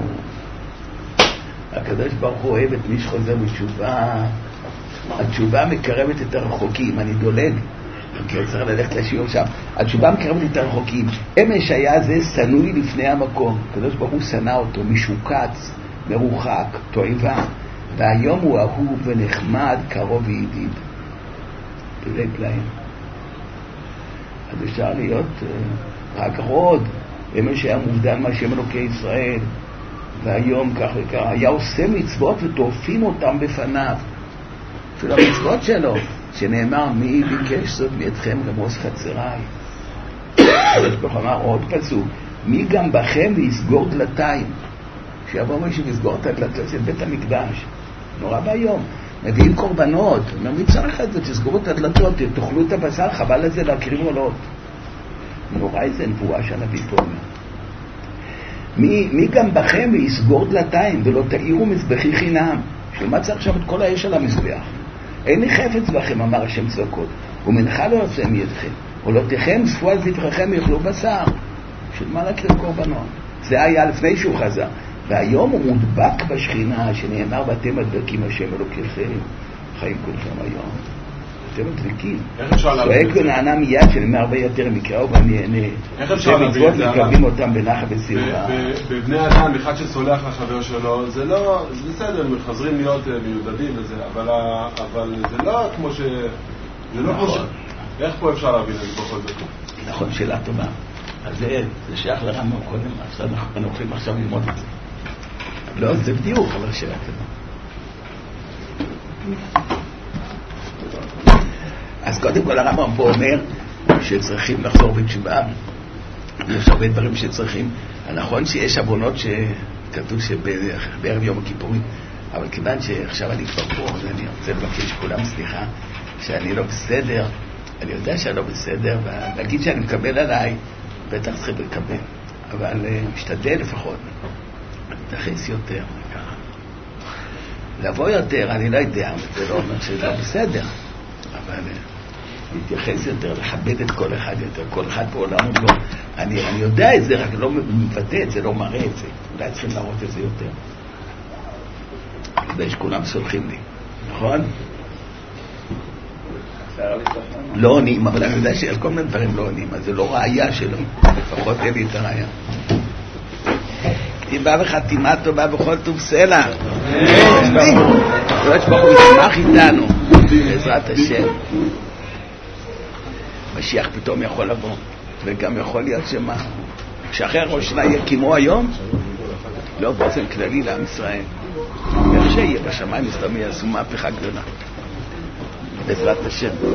הקדוש ברוך הוא אוהב את מי שחוזר בתשובה. התשובה מקרבת את הרחוקים, אני דולג. כי צריך ללכת לשיעור שם. התשובה מקרבת את הרחוקים. אמש היה זה סנוי לפני המקום. הקדוש ברוך הוא שנא אותו, משוקץ, מרוחק, תועבה. והיום הוא אהוב ונחמד, קרוב וידיד. פלא פלאים. אז אפשר להיות רק עוד. אמש היה מובדל מהשם אלוקי ישראל. והיום כך וכך. היה עושה מצוות וטורפים אותם בפניו. אפילו המצוות שלו. שנאמר, מי ביקש זאת מאתכם רמוס חצריי. אז ברוך אמר עוד פסוק, מי גם בכם ויסגור דלתיים. שיבוא מישהו ויסגור את הדלתות של בית המקדש. נורא ביום. מביאים קורבנות. מי צריך את זה? תסגרו את הדלתות, תאכלו את הבשר, חבל לזה להקריב עולות. נורא איזה נבואה שהנביא פה אומר. מי, מי גם בכם ויסגור דלתיים ולא תאירו מזבחי חינם. שמה צריך עכשיו את כל האש על המזבח? אין לי חפץ בכם, אמר השם צבקות, ומנחה לא יוצא מידכם, עולותיכם ספו על זבחיכם ויאכלו בשר. של מה להקריב קורבנות? זה היה לפני שהוא חזר. והיום הוא מודבק בשכינה, שנאמר ואתם מדבקים השם אלוקיכם, חיים כולכם היום. אתם מדליקים. איך אפשר להבין את זה? צועק ונענה מיד שנאמר הרבה יותר מקראו ואני אענה. איך אפשר להבין את זה? מקבלים אותם בנחת ושמחה. בבני אדם, אחד שסולח לחבר שלו, זה לא, זה בסדר, הם חוזרים להיות מיודדים וזה, אבל זה לא כמו ש... זה לא כמו ש... איך פה אפשר להבין את זה בכל זאת? נכון, שאלה טובה. אז זה שייך לרמב"ם קודם, עכשיו אנחנו הולכים עכשיו ללמוד את זה. לא, זה בדיוק, אבל שאלה טובה. אז קודם כל הרמב"ם פה אומר שצריכים לחזור בתשובה. יש הרבה דברים שצריכים. נכון שיש עוונות שכתוב שבערב יום הכיפורים, אבל כיוון שעכשיו אני כבר פה, אז אני רוצה לבקש כולם סליחה שאני לא בסדר. אני יודע שאני לא בסדר, ולהגיד שאני מקבל עליי, בטח צריכים לקבל. אבל משתדל לפחות. להתייחס יותר. לבוא יותר, אני לא יודע, זה לא אומר שזה לא בסדר. אבל להתייחס יותר, לכבד את כל אחד יותר. כל אחד בעולם הוא לא... אני, אני יודע את זה, רק לא מבטא את זה, לא מראה את זה. אולי צריכים להראות את זה יותר. ויש כולם סולחים לי. נכון? לא עונים, אבל אני יודע שעל כל מיני דברים לא עונים, אז זה לא ראייה שלו, לפחות אין לי את הראייה. כתיבה וחתימה טובה בכל טוב סלע. לא שברוך הוא ישמח איתנו, בעזרת השם. משיח פתאום יכול לבוא, וגם יכול להיות שמה, שאחרי ראש שלה יהיה כמו היום, לא באופן כללי לעם ישראל. איך שיהיה בשמיים מסתום יעשו מהפכה גדולה. בעזרת השם.